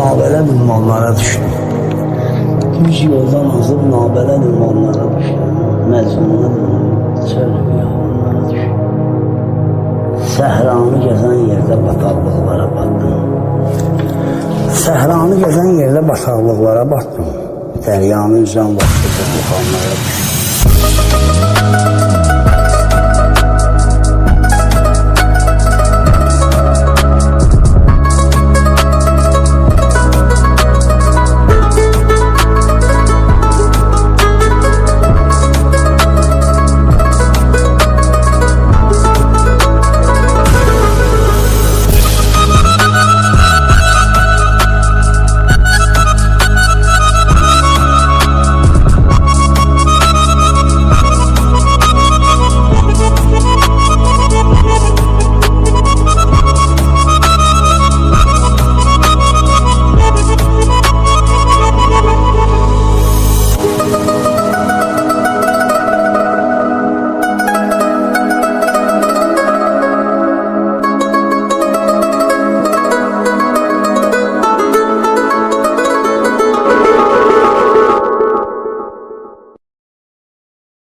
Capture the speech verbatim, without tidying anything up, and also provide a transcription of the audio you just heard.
nabələ ünvanlara düşdüm. Düz yoldan azıb nabələ ünvanlara düşdüm. Məcnuna dönüb çöl rüyalara düşdüm. Səhranı gəzən yerdə bataqlıqlara batdım. Səhranı gəzən yerdə bataqlıqlara batdım. Dəryanı üzən vaxtı buxanlara düşdüm.